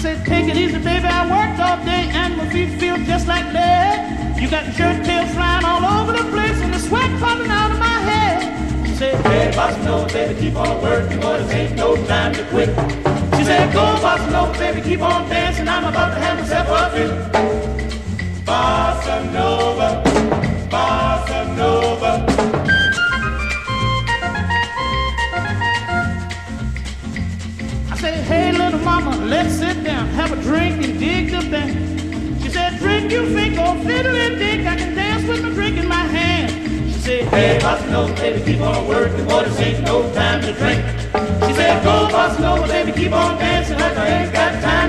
said, take it easy, baby, I worked all day and my feet feel just like lead. You got shirt tails flying all over the place and the sweat popping out of my head. She said, hey, bossa nova, baby, keep on working, boy, this ain't no time to quit. She said, go, bossa nova, baby, keep on dancing, I'm about to have myself a fit. Bossa nova, bossa nova. I said, hey, little mama, let's sit down, have a drink and dig the band. She said, drink you think, oh, fiddle and dick, I can dance with my drink in my hand. She said, hey, bossa nova, baby, keep on working, boy, this ain't no time to drink. She said, go, bossa nova, baby, keep on dancing like I ain't got time.